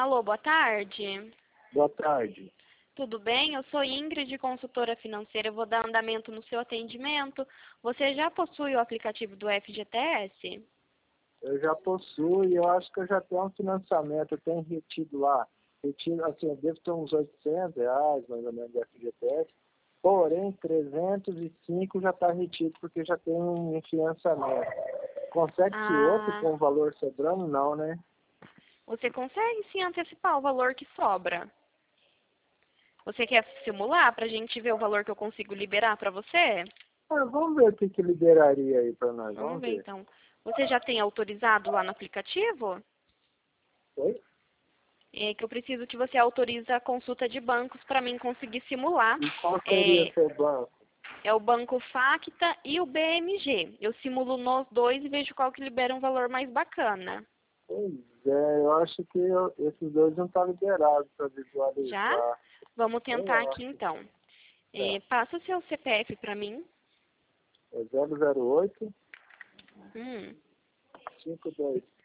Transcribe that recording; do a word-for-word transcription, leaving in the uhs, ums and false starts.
Alô, boa tarde. Boa tarde. Tudo bem? Eu sou Ingrid, consultora financeira. Eu vou dar andamento no seu atendimento. Você já possui o aplicativo do F G T S? Eu já possuo e eu acho que eu já tenho um financiamento, eu tenho retido lá. Retido, assim, eu devo ter uns oitocentos reais, mais ou menos, do F G T S. Porém, trezentos e cinco já está retido, porque já tem um financiamento. Consegue-se outro Ah, com o valor sobrando? Não, né? você consegue sim antecipar o valor que sobra. Você quer simular para a gente ver o valor que eu consigo liberar para você? Ah, vamos ver o que, que liberaria aí para nós, Vamos vamos ver ver. então. Você já tem autorizado lá no aplicativo? Oi? É que eu preciso que você autorize a consulta de bancos para mim conseguir simular. E qual seria É, o seu banco? é o Banco Facta e o B M G. Eu simulo nos dois e vejo qual que libera um valor mais bacana. Pois é, eu acho que eu- esses dois não estão liberados para Já? visualizar. Vamos tentar Eu aqui acho. então. Tá. É, passa o seu C P F para mim. É zero zero oito, Hum, cinco dois